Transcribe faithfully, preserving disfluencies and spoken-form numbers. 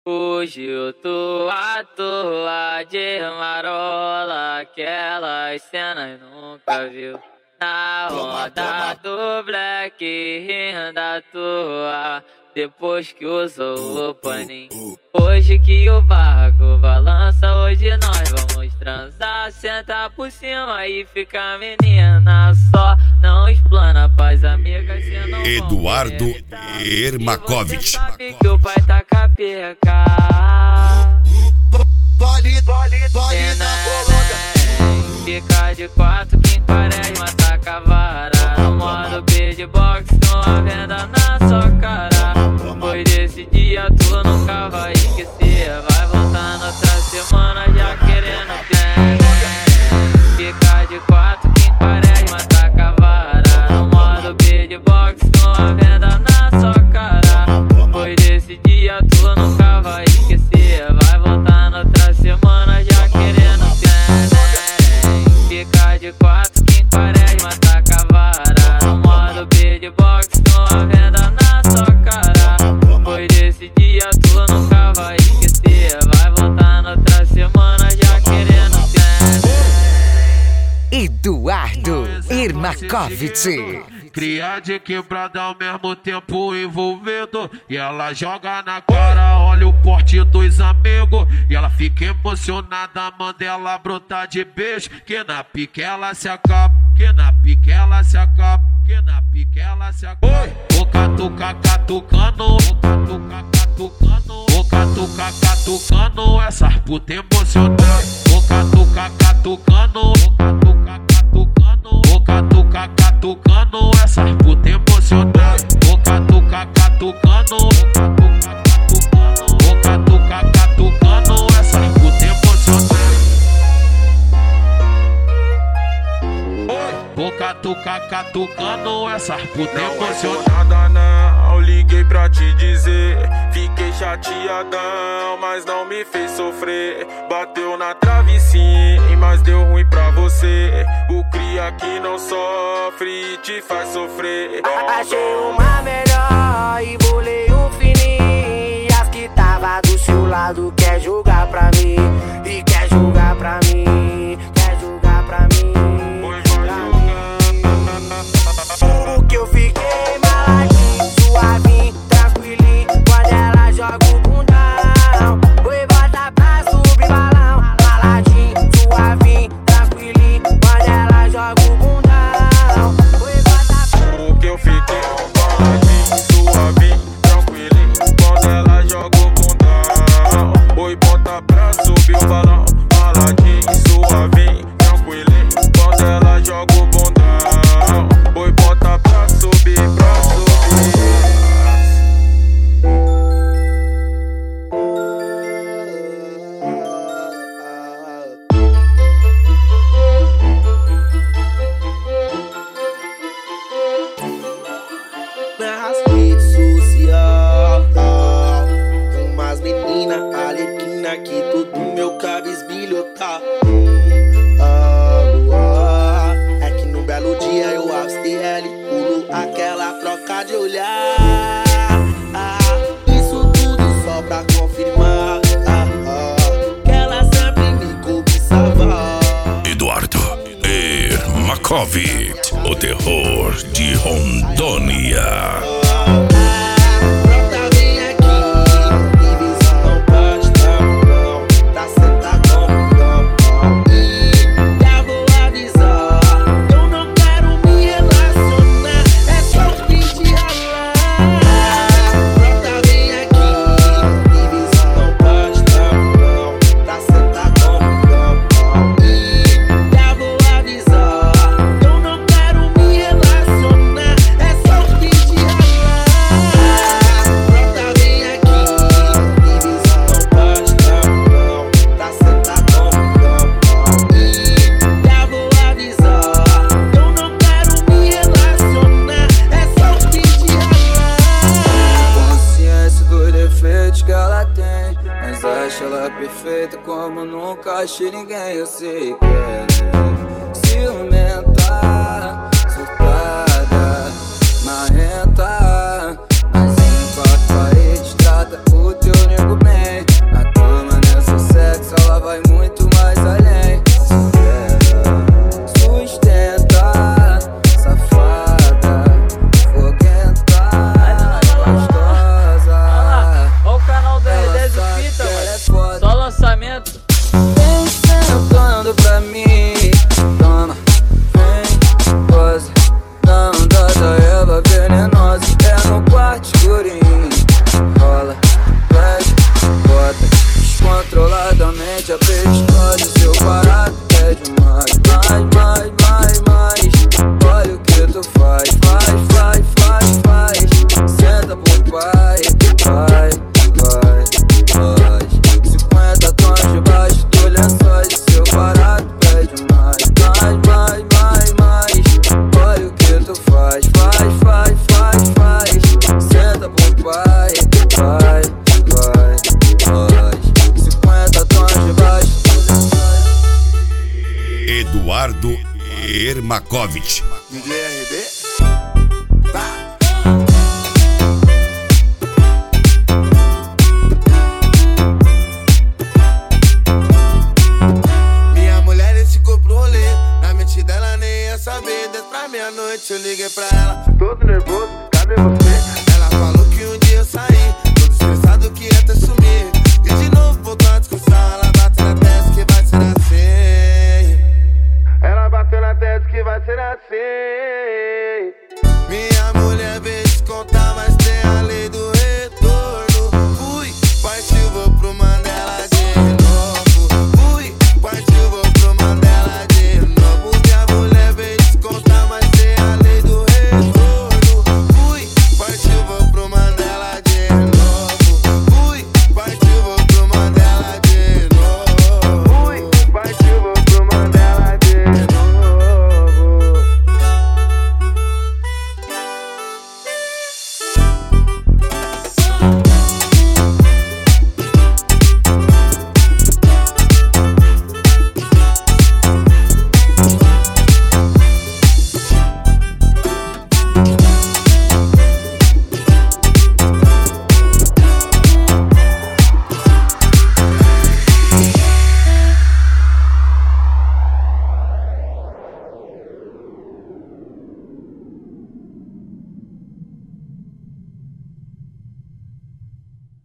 Hoje eu tô à toa de marola, aquelas cenas nunca viu. Na roda do Black rindo à toa, depois que usou o paninho. Hoje que o barco balança, hoje nós vamos transar. Senta por cima e fica menina só. Não explana pras amigas, cê não Eduardo Ermakovich. Sabe que o pai tá capeca. Pode, pode, pode na coloca. Fica de quatro, quem quaresma taca a vara. No modo beatbox com a venda na sua cara. Depois desse dia tu nunca vai esquecer. Vai voltar na outra semana já querendo ter. Fica de quatro, quem quaresma taca a vara. No modo beatbox com a venda na sua cara. Depois desse dia tu nunca vai esquecer. Vai voltar na outra semana já querendo ter. Fica de quatro, quem quaresma taca a vara. No modo beatbox com a venda na sua cara. Depois desse dia tu nunca vai esquecer. Vai voltar na outra semana já querendo ter. Eduardo Ermakovich. Cria de quebrada ao mesmo tempo envolvendo. E ela joga na cara, olha o porte dos amigos. E ela fica emocionada, manda ela brotar de beijo. Que na pique ela se acaba, que na pique ela se acaba, que na pique ela se acaba. O catuca catucando, o catuca catucando, o catuca catucando, essas puta emocionadas. O catuca catucando, o catuca catucando, o catuca catucando, essas puta emocionadas. O catuca catucando, o catuca catucando, o catuca catucando, essas puta emocionadas. O catuca catucando, essas puta emocionadas. Nada não, liguei pra te dizer. Fiquei chateadão, mas não me fez sofrer. Bateu na trave sim, mas deu ruim pra você. O cria que não sofre te faz sofrer. Achei uma melhor e bolei um fininho. As que tava do seu lado quer jogar pra mim. E quer jogar pra mim, quer jogar pra mim. O que eu fiquei maladinho, suavinho, tranquilinho. Quando ela joga o bundão, oi, bota pra subir balão. Maladinho, suavinho, tranquilinho. Quando ela joga o bundão, oi, bota pra... O que eu fiquei maladinho, suavinho, tranquilinho. Quando ela joga o bundão, oi, bota pra subir o balão. Maladinho, suavinho, tranquilinho. Quando ela joga o bundão, oi, bota pra subir, pra subir. Nas redes sociais, tem umas meninas alequina que todo meu cabisbilho tá. Hum, ah, ah, é que num belo dia eu avistei ela e pulo aquela troca de olhar. Ah, isso tudo só pra confirmar ah, ah, que ela sempre me cobiçava. Eduardo Ermakovich, o terror de Rondônia. Brota, vem aqui, e visão não pode dar não, pra sentar com o bundão. E já vou avisar, eu não quero me relacionar, é só um fim de ralar. Brota, vem aqui, e visão não pode dar não, pra sentar com o bundão. E já vou avisar, eu não quero me relacionar, é só um fim de ralar. Brota, vem aqui, e visão não pode dar não, pra sentar com o bundão. E já vou avisar, eu não quero me relacionar, é só um fim de ralar. Consciência dos defeitos que ela tem, mas acho ela perfeita como nunca achei ninguém. Eu sei que ela é ciumenta, surtada, marrenta, mas em quatro paredes trata o teu nego bem. Eduardo Ermakovich. D J R D. Tá. Minha mulher esse ficou pro rolê. Na mente dela nem ia saber. Desde pra meia-noite eu liguei pra ela.